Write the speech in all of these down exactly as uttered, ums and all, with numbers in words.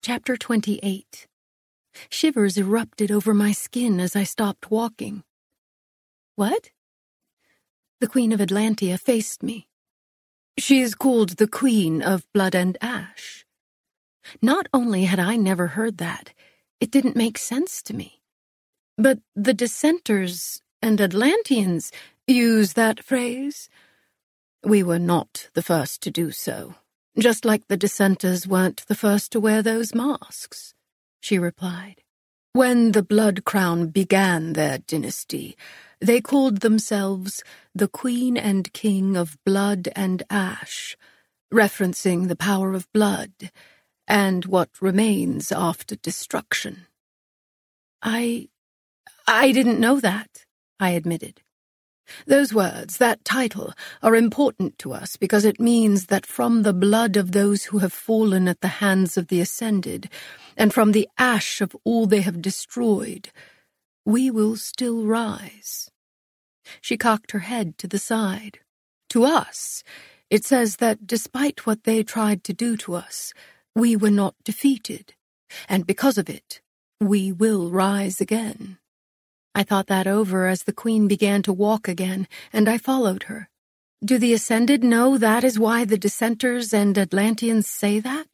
Chapter twenty-eight. Shivers erupted over my skin as I stopped walking. What? The Queen of Atlantia faced me. She is called the Queen of Blood and Ash. Not only had I never heard that, it didn't make sense to me. But the dissenters and Atlanteans use that phrase. We were not the first to do so, just like the dissenters weren't the first to wear those masks, she replied. When the Blood Crown began their dynasty, they called themselves the Queen and King of Blood and Ash, referencing the power of blood and what remains after destruction. I... I didn't know that, I admitted. Those words, that title, are important to us because it means that from the blood of those who have fallen at the hands of the Ascended, and from the ash of all they have destroyed, we will still rise. She cocked her head to the side. To us, it says that despite what they tried to do to us, we were not defeated, and because of it, we will rise again. I thought that over as the Queen began to walk again, and I followed her. Do the Ascended know that is why the Dissenters and Atlanteans say that?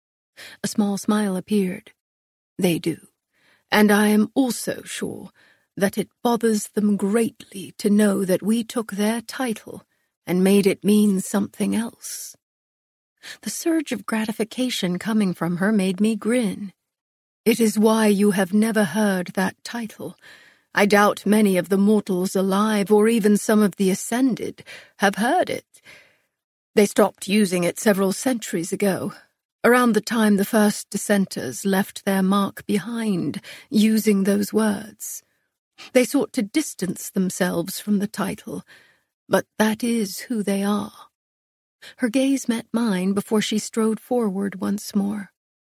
A small smile appeared. They do, and I am also sure that it bothers them greatly to know that we took their title and made it mean something else. The surge of gratification coming from her made me grin. It is why you have never heard that title. I doubt many of the mortals alive, or even some of the Ascended, have heard it. They stopped using it several centuries ago, around the time the first dissenters left their mark behind, using those words. They sought to distance themselves from the title, but that is who they are. Her gaze met mine before she strode forward once more.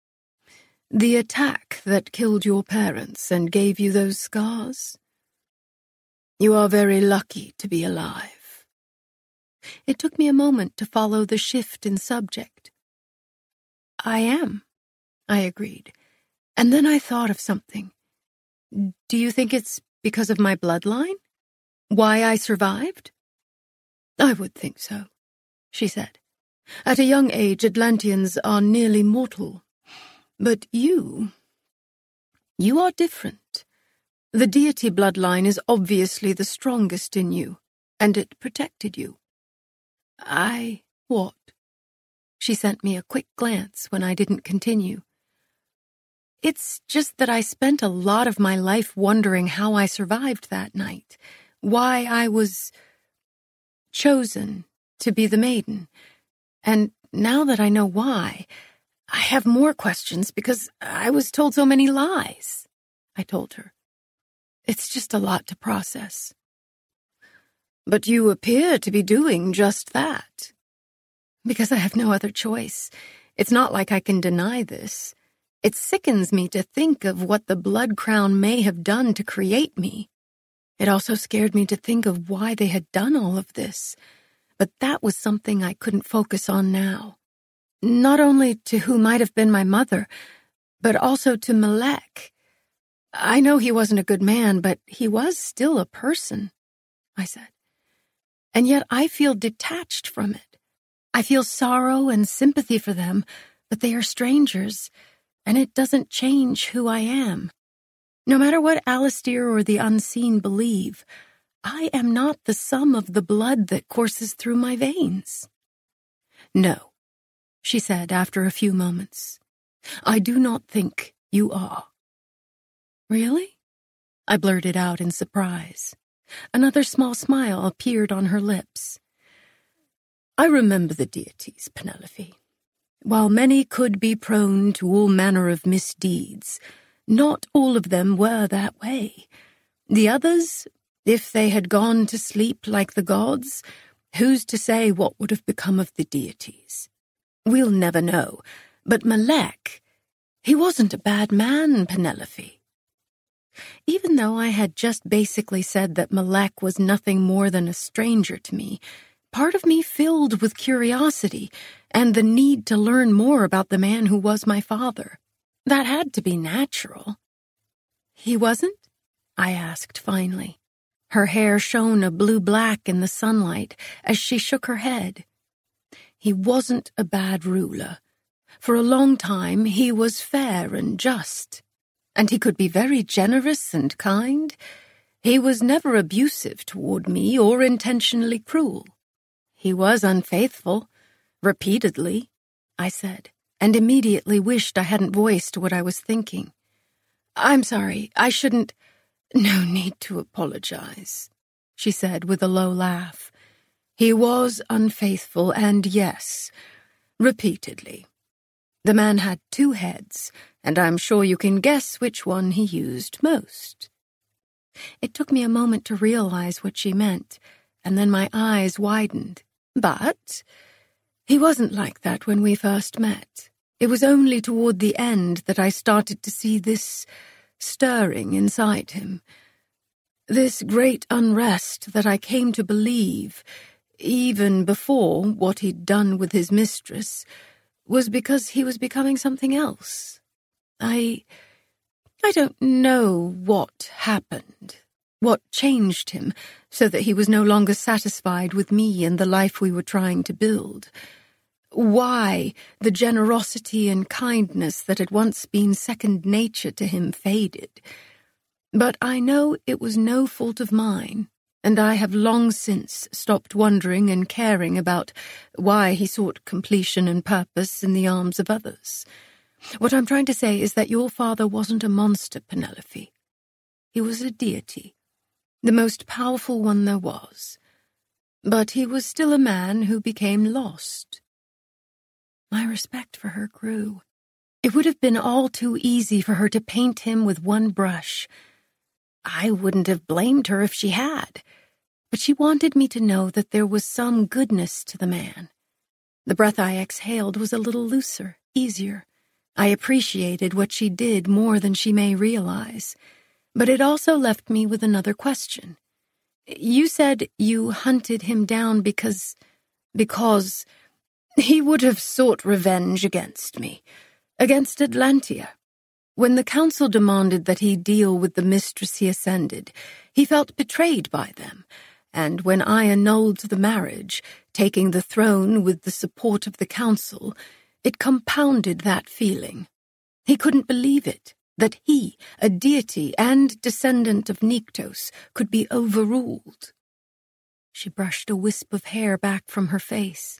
The attack that killed your parents and gave you those scars? You are very lucky to be alive. It took me a moment to follow the shift in subject. I am, I agreed, and then I thought of something. Do you think it's because of my bloodline? Why I survived? I would think so, she said. At a young age, Atlanteans are nearly mortal. But you... you are different. The deity bloodline is obviously the strongest in you, and it protected you. I... what? She sent me a quick glance when I didn't continue. It's just that I spent a lot of my life wondering how I survived that night, why I was chosen to be the maiden, and now that I know why, I have more questions because I was told so many lies, I told her. It's just a lot to process. But you appear to be doing just that. Because I have no other choice. It's not like I can deny this. It sickens me to think of what the Blood Crown may have done to create me. It also scared me to think of why they had done all of this. But that was something I couldn't focus on now. Not only to who might have been my mother, but also to Malek. I know he wasn't a good man, but he was still a person, I said. And yet I feel detached from it. I feel sorrow and sympathy for them, but they are strangers, and it doesn't change who I am. No matter what Alistair or the Unseen believe, I am not the sum of the blood that courses through my veins. No, she said after a few moments. I do not think you are. Really? I blurted out in surprise. Another small smile appeared on her lips. I remember the deities, Penelope. While many could be prone to all manner of misdeeds, not all of them were that way. The others, if they had gone to sleep like the gods, who's to say what would have become of the deities? We'll never know, but Malek, he wasn't a bad man, Penelope. Even though I had just basically said that Malek was nothing more than a stranger to me, part of me filled with curiosity and the need to learn more about the man who was my father. That had to be natural. He wasn't? I asked finally. Her hair shone a blue-black in the sunlight as she shook her head. He wasn't a bad ruler. For a long time he was fair and just, and he could be very generous and kind. He was never abusive toward me or intentionally cruel. He was unfaithful, repeatedly, I said, and immediately wished I hadn't voiced what I was thinking. I'm sorry, I shouldn't— No need to apologize, she said with a low laugh. He was unfaithful, and yes, repeatedly. The man had two heads, and I'm sure you can guess which one he used most. It took me a moment to realize what she meant, and then my eyes widened. But he wasn't like that when we first met. It was only toward the end that I started to see this stirring inside him. This great unrest that I came to believe, even before what he'd done with his mistress, was because he was becoming something else. I... I don't know what happened, what changed him, so that he was no longer satisfied with me and the life we were trying to build. Why the generosity and kindness that had once been second nature to him faded. But I know it was no fault of mine, and I have long since stopped wondering and caring about why he sought completion and purpose in the arms of others. What I'm trying to say is that your father wasn't a monster, Penelope. He was a deity, the most powerful one there was. But he was still a man who became lost. My respect for her grew. It would have been all too easy for her to paint him with one brush. I wouldn't have blamed her if she had, but she wanted me to know that there was some goodness to the man. The breath I exhaled was a little looser, easier. I appreciated what she did more than she may realize, but it also left me with another question. You said you hunted him down because... because... he would have sought revenge against me, against Atlantia. When the council demanded that he deal with the mistress he ascended, he felt betrayed by them, and when I annulled the marriage, taking the throne with the support of the council, it compounded that feeling. He couldn't believe it, that he, a deity and descendant of Nyktos, could be overruled. She brushed a wisp of hair back from her face.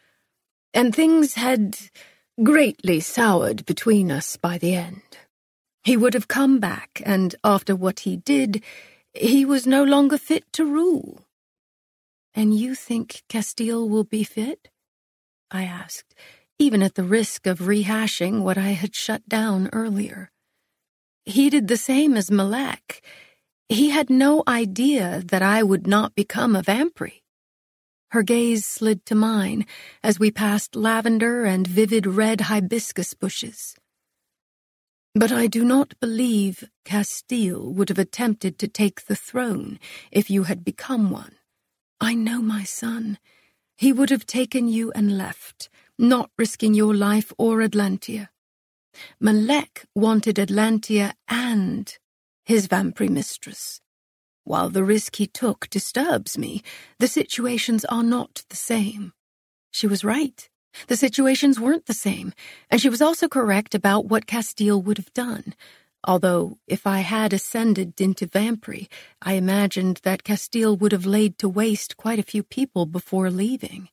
And things had greatly soured between us by the end. He would have come back, and after what he did, he was no longer fit to rule. And you think Castile will be fit? I asked, even at the risk of rehashing what I had shut down earlier. He did the same as Malek. He had no idea that I would not become a vampire. Her gaze slid to mine as we passed lavender and vivid red hibiscus bushes. But I do not believe Castile would have attempted to take the throne if you had become one. I know my son. He would have taken you and left, not risking your life or Atlantia. Malek wanted Atlantia and his vampire mistress. While the risk he took disturbs me, the situations are not the same. She was right. The situations weren't the same, and she was also correct about what Castile would have done. Although, if I had ascended into vampire, I imagined that Castile would have laid to waste quite a few people before leaving.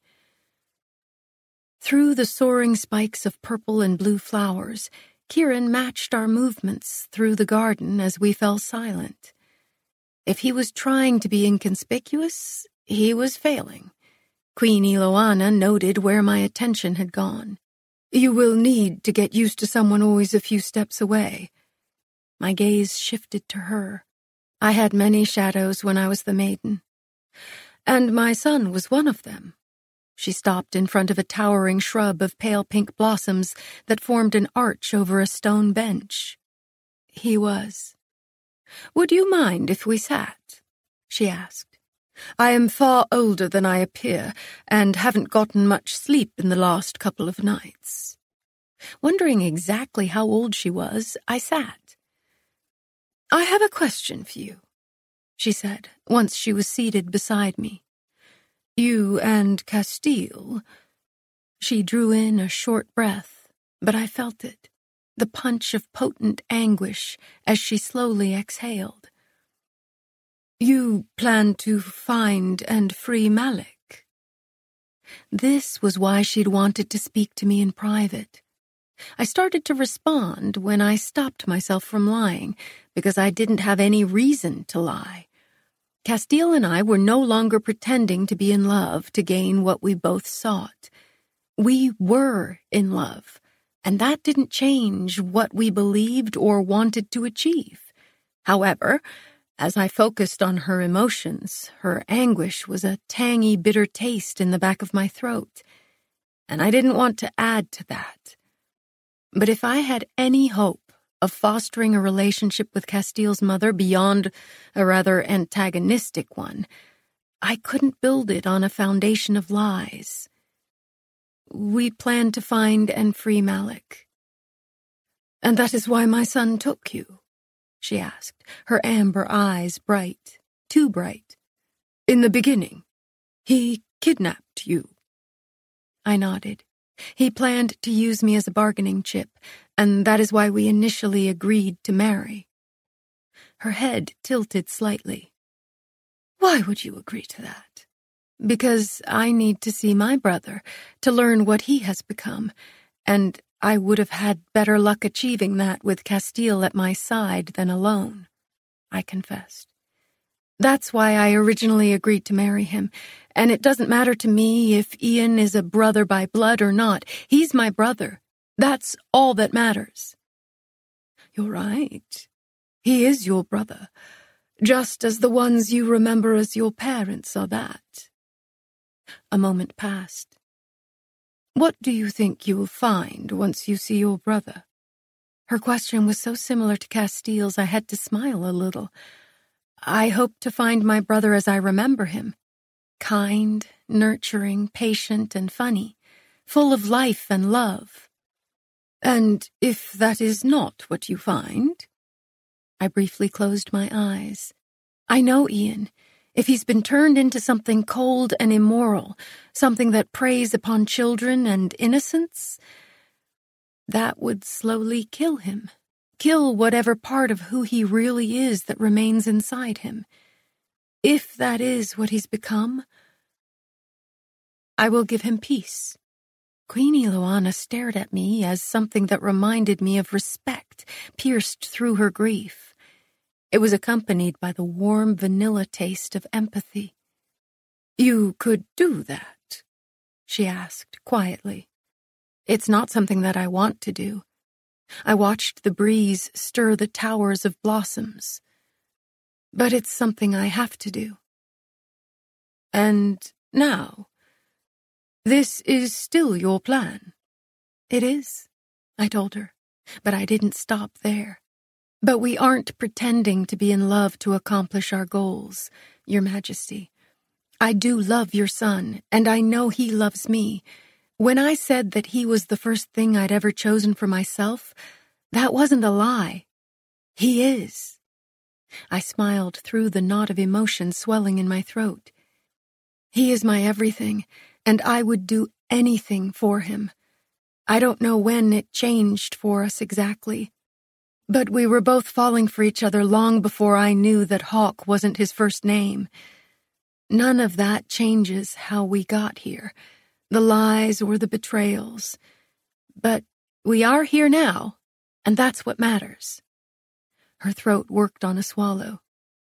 Through the soaring spikes of purple and blue flowers, Kieran matched our movements through the garden as we fell silent. If he was trying to be inconspicuous, he was failing. Queen Eloana noted where my attention had gone. You will need to get used to someone always a few steps away. My gaze shifted to her. I had many shadows when I was the maiden. And my son was one of them. She stopped in front of a towering shrub of pale pink blossoms that formed an arch over a stone bench. He was. Would you mind if we sat? She asked. I am far older than I appear, and haven't gotten much sleep in the last couple of nights. Wondering exactly how old she was, I sat. "I have a question for you," she said, once she was seated beside me. "You and Castile—" She drew in a short breath, but I felt it, the punch of potent anguish as she slowly exhaled. "You plan to find and free Malik?" This was why she'd wanted to speak to me in private. I started to respond when I stopped myself from lying, because I didn't have any reason to lie. Castile and I were no longer pretending to be in love to gain what we both sought. We were in love, and that didn't change what we believed or wanted to achieve. However, as I focused on her emotions, her anguish was a tangy, bitter taste in the back of my throat, and I didn't want to add to that. But if I had any hope of fostering a relationship with Castile's mother beyond a rather antagonistic one, I couldn't build it on a foundation of lies. "We plan to find and free Malik." "And that is why my son took you?" she asked, her amber eyes bright, too bright. "In the beginning, he kidnapped you?" I nodded. He planned to use me as a bargaining chip, and that is why we initially agreed to marry. Her head tilted slightly. "Why would you agree to that?" "Because I need to see my brother, to learn what he has become, and I would have had better luck achieving that with Castile at my side than alone," I confessed. "That's why I originally agreed to marry him, and it doesn't matter to me if Ian is a brother by blood or not. He's my brother. That's all that matters." "You're right. He is your brother, just as the ones you remember as your parents are that." A moment passed. "What do you think you will find once you see your brother?" Her question was so similar to Castile's I had to smile a little. "I hope to find my brother as I remember him. Kind, nurturing, patient, and funny, full of life and love." "And if that is not what you find?" I briefly closed my eyes. I know Ian. If he's been turned into something cold and immoral, something that preys upon children and innocence, that would slowly kill him. Kill whatever part of who he really is that remains inside him. If that is what he's become, I will give him peace. Queen Eloana stared at me as something that reminded me of respect pierced through her grief. It was accompanied by the warm vanilla taste of empathy. "You could do that?" she asked quietly. "It's not something that I want to do." I watched the breeze stir the towers of blossoms. "But it's something I have to do." "And now, this is still your plan?" "It is," I told her, but I didn't stop there. "But we aren't pretending to be in love to accomplish our goals, Your Majesty. I do love your son, and I know he loves me. When I said that he was the first thing I'd ever chosen for myself, that wasn't a lie. He is." I smiled through the knot of emotion swelling in my throat. "He is my everything, and I would do anything for him. I don't know when it changed for us exactly, but we were both falling for each other long before I knew that Hawk wasn't his first name. None of that changes how we got here, the lies or the betrayals. But we are here now, and that's what matters." Her throat worked on a swallow.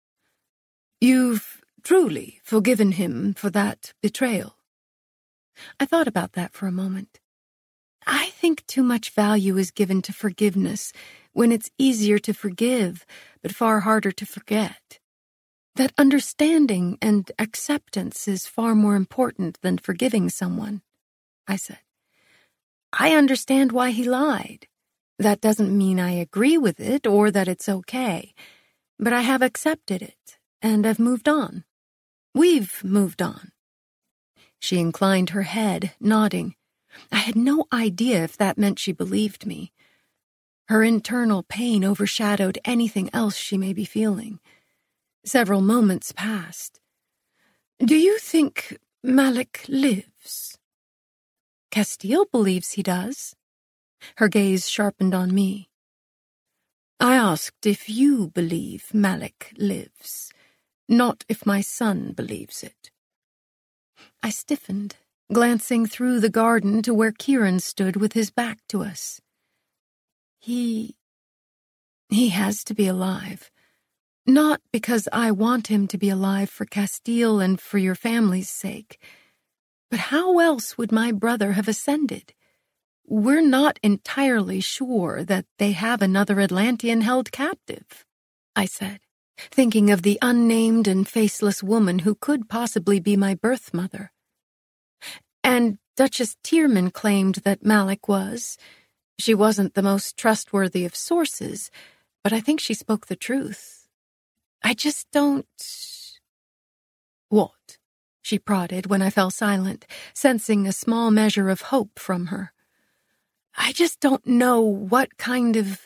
"You've truly forgiven him for that betrayal?" I thought about that for a moment. I think too much value is given to forgiveness when it's easier to forgive, but far harder to forget. That understanding and acceptance is far more important than forgiving someone, I said. "I understand why he lied. That doesn't mean I agree with it or that it's okay, but I have accepted it, and I've moved on. We've moved on." She inclined her head, nodding. I had no idea if that meant she believed me. Her internal pain overshadowed anything else she may be feeling. Several moments passed. "Do you think Malik lives?" "Castile believes he does." Her gaze sharpened on me. "I asked if you believe Malik lives, not if my son believes it." I stiffened, glancing through the garden to where Kieran stood with his back to us. He... he has to be alive. Not because I want him to be alive for Castile and for your family's sake. But how else would my brother have ascended? We're not entirely sure that they have another Atlantean held captive, I said, thinking of the unnamed and faceless woman who could possibly be my birth mother. And Duchess Tierman claimed that Malik was. She wasn't the most trustworthy of sources, but I think she spoke the truth. I just don't... What? She prodded when I fell silent, sensing a small measure of hope from her. I just don't know what kind of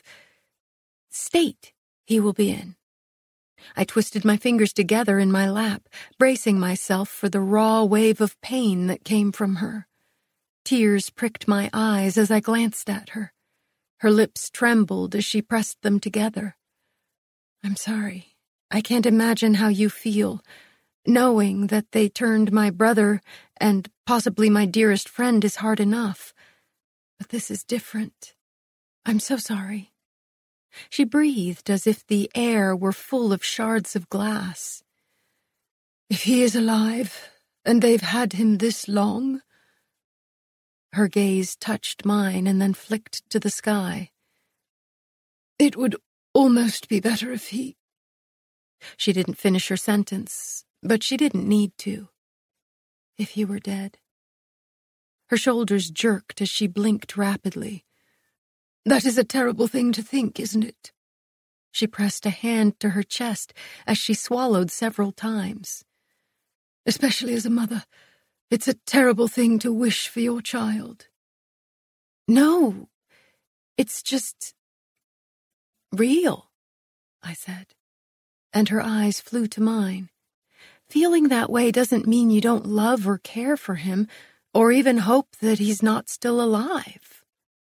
state he will be in. I twisted my fingers together in my lap, bracing myself for the raw wave of pain that came from her. Tears pricked my eyes as I glanced at her. Her lips trembled as she pressed them together. I'm sorry. I can't imagine how you feel, knowing that they turned my brother and possibly my dearest friend is hard enough. But this is different. I'm so sorry. She breathed as if the air were full of shards of glass. If he is alive, and they've had him this long... Her gaze touched mine and then flicked to the sky. It would almost be better if he... She didn't finish her sentence, but she didn't need to. If he were dead. Her shoulders jerked as she blinked rapidly. That is a terrible thing to think, isn't it? She pressed a hand to her chest as she swallowed several times. Especially as a mother, it's a terrible thing to wish for your child. No, it's just... real, I said, and her eyes flew to mine. Feeling that way doesn't mean you don't love or care for him, or even hope that he's not still alive.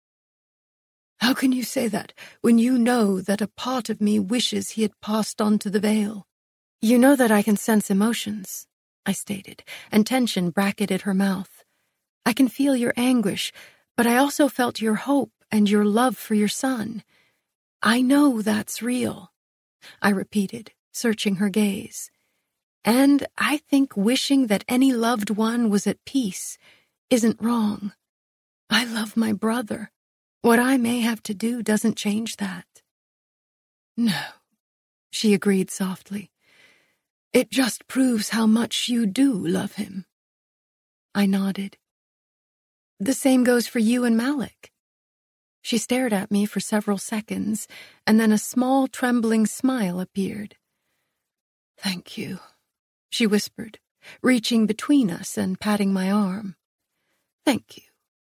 How can you say that when you know that a part of me wishes he had passed on to the Vale? You know that I can sense emotions, I stated, and tension bracketed her mouth. I can feel your anguish, but I also felt your hope and your love for your son. I know that's real, I repeated, searching her gaze. And I think wishing that any loved one was at peace isn't wrong. I love my brother. What I may have to do doesn't change that. No, she agreed softly. It just proves how much you do love him. I nodded. The same goes for you and Malik. She stared at me for several seconds, and then a small, trembling smile appeared. Thank you, she whispered, reaching between us and patting my arm. Thank you.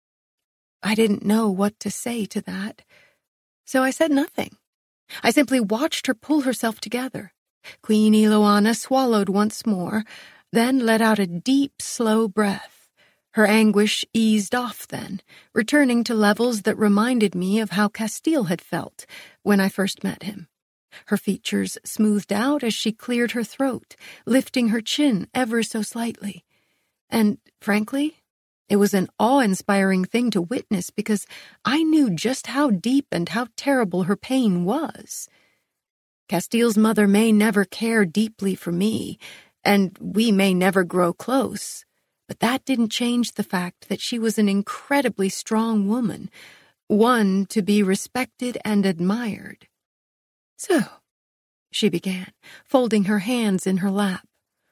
I didn't know what to say to that, so I said nothing. I simply watched her pull herself together. Queen Eloana swallowed once more, then let out a deep, slow breath. Her anguish eased off then, returning to levels that reminded me of how Castile had felt when I first met him. Her features smoothed out as she cleared her throat, lifting her chin ever so slightly. And, frankly, it was an awe-inspiring thing to witness because I knew just how deep and how terrible her pain was. Castile's mother may never care deeply for me, and we may never grow close, but that didn't change the fact that she was an incredibly strong woman, one to be respected and admired. So, she began, folding her hands in her lap.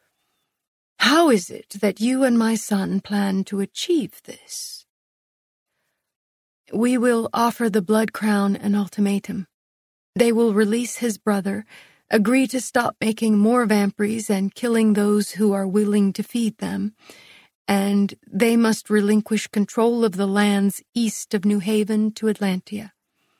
How is it that you and my son plan to achieve this? We will offer the Blood Crown an ultimatum. They will release his brother, agree to stop making more vampires and killing those who are willing to feed them, and they must relinquish control of the lands east of New Haven to Atlantia.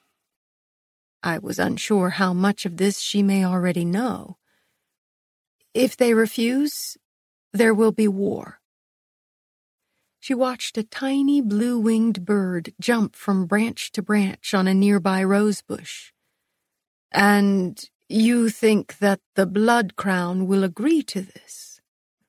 I was unsure how much of this she may already know. If they refuse, there will be war. She watched a tiny blue-winged bird jump from branch to branch on a nearby rose bush. And you think that the Blood Crown will agree to this?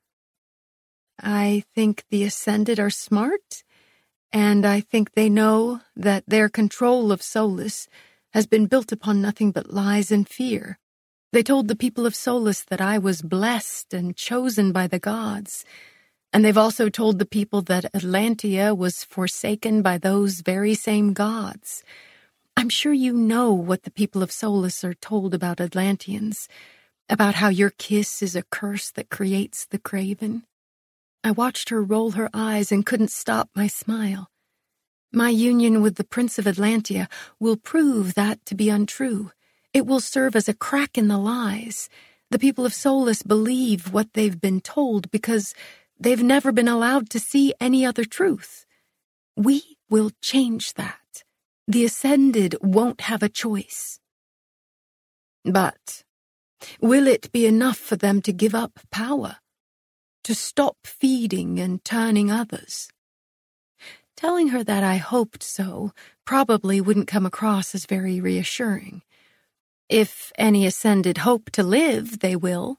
I think the Ascended are smart, and I think they know that their control of Solis has been built upon nothing but lies and fear. They told the people of Solis that I was blessed and chosen by the gods, and they've also told the people that Atlantia was forsaken by those very same gods. I'm sure you know what the people of Solis are told about Atlanteans, about how your kiss is a curse that creates the craven. I watched her roll her eyes and couldn't stop my smile. My union with the Prince of Atlantia will prove that to be untrue. It will serve as a crack in the lies. The people of Solis believe what they've been told because they've never been allowed to see any other truth. We will change that. The Ascended won't have a choice. But will it be enough for them to give up power? To stop feeding and turning others? Telling her that I hoped so probably wouldn't come across as very reassuring. If any Ascended hope to live, they will.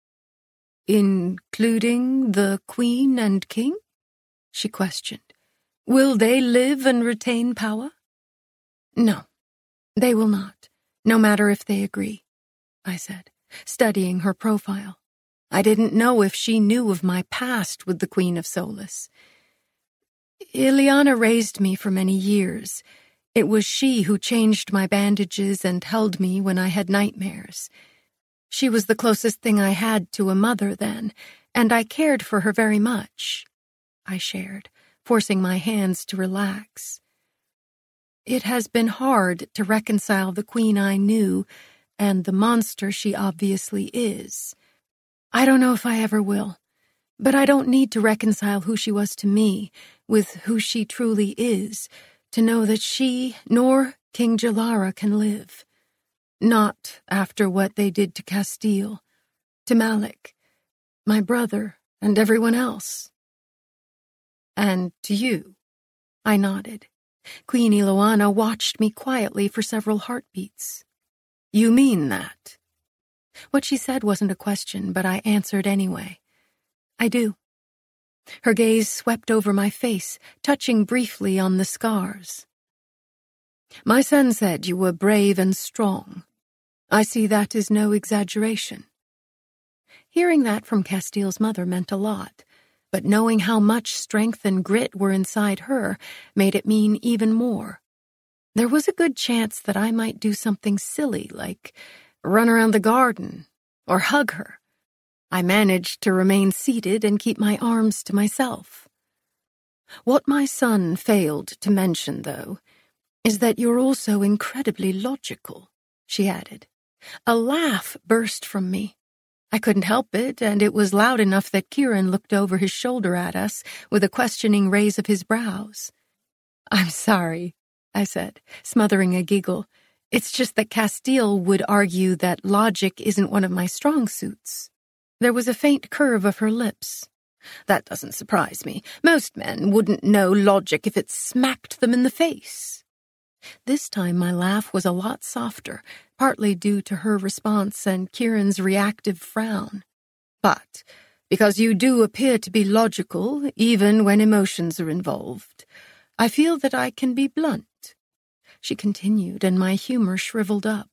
Including the Queen and King? She questioned. Will they live and retain power? No, they will not, no matter if they agree, I said, studying her profile. I didn't know if she knew of my past with the Queen of Solis. Ileana raised me for many years. It was she who changed my bandages and held me when I had nightmares. She was the closest thing I had to a mother then, and I cared for her very much, I shared, forcing my hands to relax. It has been hard to reconcile the Queen I knew and the monster she obviously is. I don't know if I ever will, but I don't need to reconcile who she was to me with who she truly is to know that she nor King Jalara can live. Not after what they did to Castile, to Malik, my brother, and everyone else. And to you, I nodded. Queen Iloana watched me quietly for several heartbeats. You mean that? What she said wasn't a question, but I answered anyway. I do. Her gaze swept over my face, touching briefly on the scars. My son said you were brave and strong. I see that is no exaggeration. Hearing that from Castile's mother meant a lot, but knowing how much strength and grit were inside her made it mean even more. There was a good chance that I might do something silly, like run around the garden or hug her. I managed to remain seated and keep my arms to myself. What my son failed to mention, though, is that you're also incredibly logical, she added. A laugh burst from me. I couldn't help it, and it was loud enough that Kieran looked over his shoulder at us with a questioning raise of his brows. I'm sorry, I said, smothering a giggle. It's just that Castile would argue that logic isn't one of my strong suits. There was a faint curve of her lips. That doesn't surprise me. Most men wouldn't know logic if it smacked them in the face. This time my laugh was a lot softer, partly due to her response and Kieran's reactive frown. But, because you do appear to be logical, even when emotions are involved, I feel that I can be blunt. She continued, and my humor shriveled up.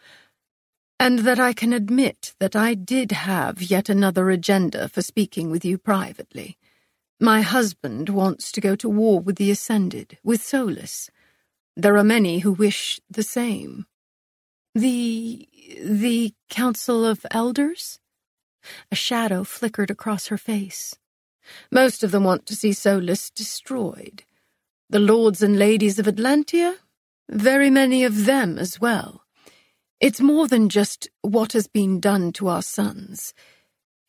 And that I can admit that I did have yet another agenda for speaking with you privately. My husband wants to go to war with the Ascended, with Solis. There are many who wish the same. The... the Council of Elders? A shadow flickered across her face. Most of them want to see Solis destroyed. The lords and ladies of Atlantia? Very many of them as well. It's more than just what has been done to our sons.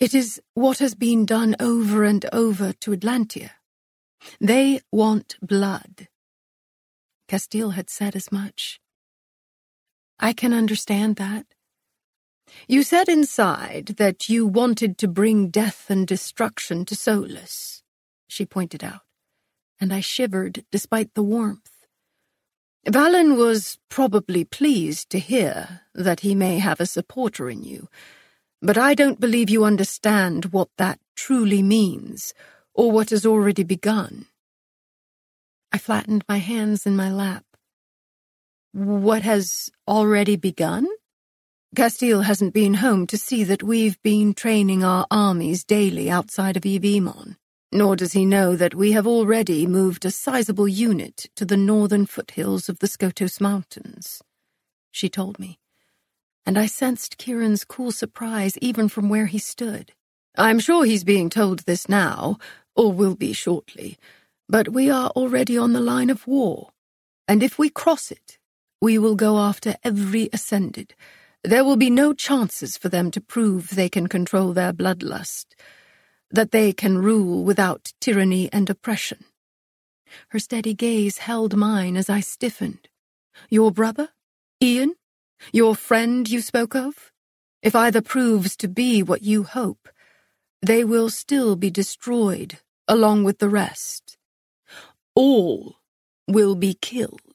It is what has been done over and over to Atlantia. They want blood. Castile had said as much. I can understand that. You said inside that you wanted to bring death and destruction to Solus, she pointed out, and I shivered despite the warmth. Valen was probably pleased to hear that he may have a supporter in you, but I don't believe you understand what that truly means, or what has already begun. I flattened my hands in my lap. What has already begun? Castile hasn't been home to see that we've been training our armies daily outside of Yvimon, nor does he know that we have already moved a sizable unit to the northern foothills of the Skotos Mountains, she told me, and I sensed Kieran's cool surprise even from where he stood. I'm sure he's being told this now, or will be shortly, but we are already on the line of war, and if we cross it, we will go after every Ascended. There will be no chances for them to prove they can control their bloodlust, that they can rule without tyranny and oppression. Her steady gaze held mine as I stiffened. Your brother? Ian? Your friend you spoke of? If either proves to be what you hope, they will still be destroyed along with the rest. All will be killed.